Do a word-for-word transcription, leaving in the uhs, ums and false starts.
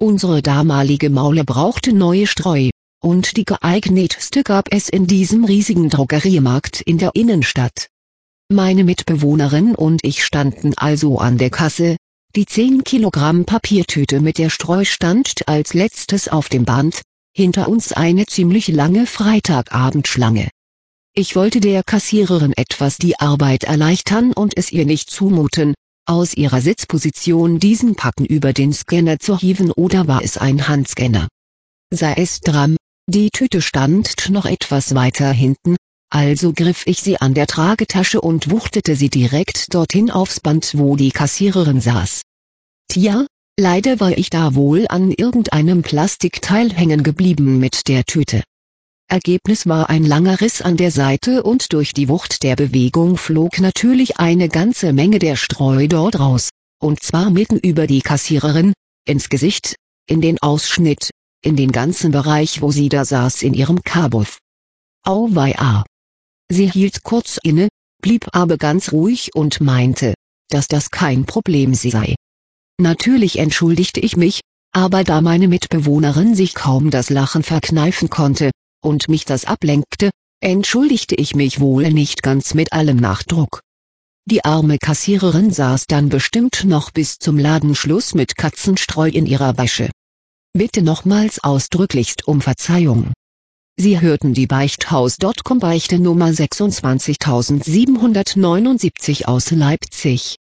Unsere damalige Maule brauchte neue Streu, und die geeignetste gab es in diesem riesigen Drogeriemarkt in der Innenstadt. Meine Mitbewohnerin und ich standen also an der Kasse. Die zehn Kilogramm Papiertüte mit der Streu stand als letztes auf dem Band, hinter uns eine ziemlich lange Freitagabendschlange. Ich wollte der Kassiererin etwas die Arbeit erleichtern und es ihr nicht zumuten, aus ihrer Sitzposition diesen Packen über den Scanner zu hieven, oder war es ein Handscanner? Sei es dran, die Tüte stand noch etwas weiter hinten, also griff ich sie an der Tragetasche und wuchtete sie direkt dorthin aufs Band, wo die Kassiererin saß. Tja, leider war ich da wohl an irgendeinem Plastikteil hängen geblieben mit der Tüte. Ergebnis war ein langer Riss an der Seite und durch die Wucht der Bewegung flog natürlich eine ganze Menge der Streu dort raus, und zwar mitten über die Kassiererin, ins Gesicht, in den Ausschnitt, in den ganzen Bereich, wo sie da saß in ihrem Kabuff. Auweia. Sie hielt kurz inne, blieb aber ganz ruhig und meinte, dass das kein Problem sei. Natürlich entschuldigte ich mich, aber da meine Mitbewohnerin sich kaum das Lachen verkneifen konnte, und mich das ablenkte, entschuldigte ich mich wohl nicht ganz mit allem Nachdruck. Die arme Kassiererin saß dann bestimmt noch bis zum Ladenschluss mit Katzenstreu in ihrer Wäsche. Bitte nochmals ausdrücklichst um Verzeihung. Sie hörten die Beichthaus Punkt com Beichte Nummer sechsundzwanzigtausendsiebenhundertneunundsiebzig aus Leipzig.